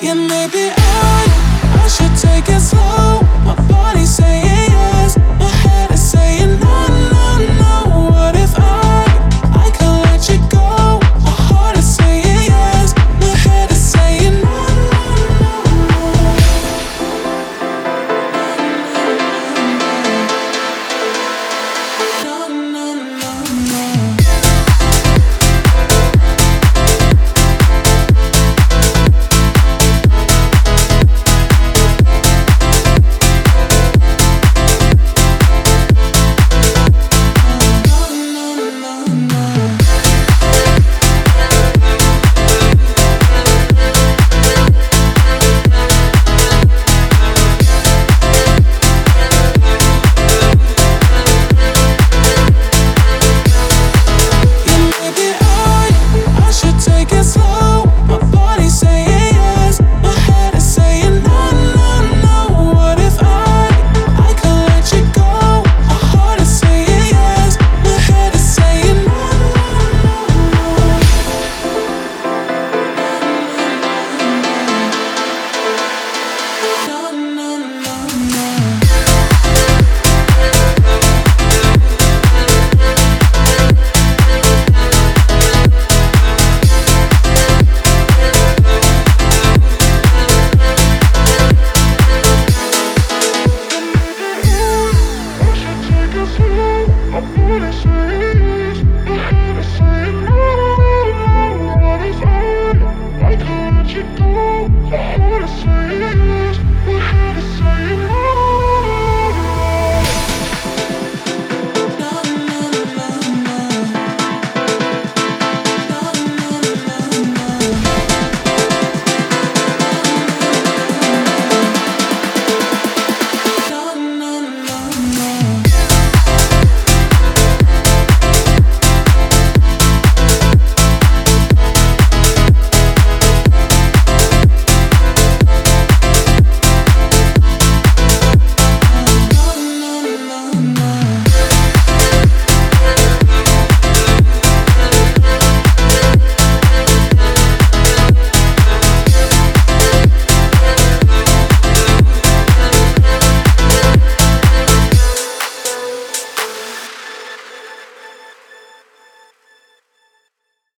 Yeah, maybe I should take it slow. My body's saying yes, my head is saying no, no, no. What if I could let you go? My heart is saying yes, my head is saying no, no, no, no, no. I wanna say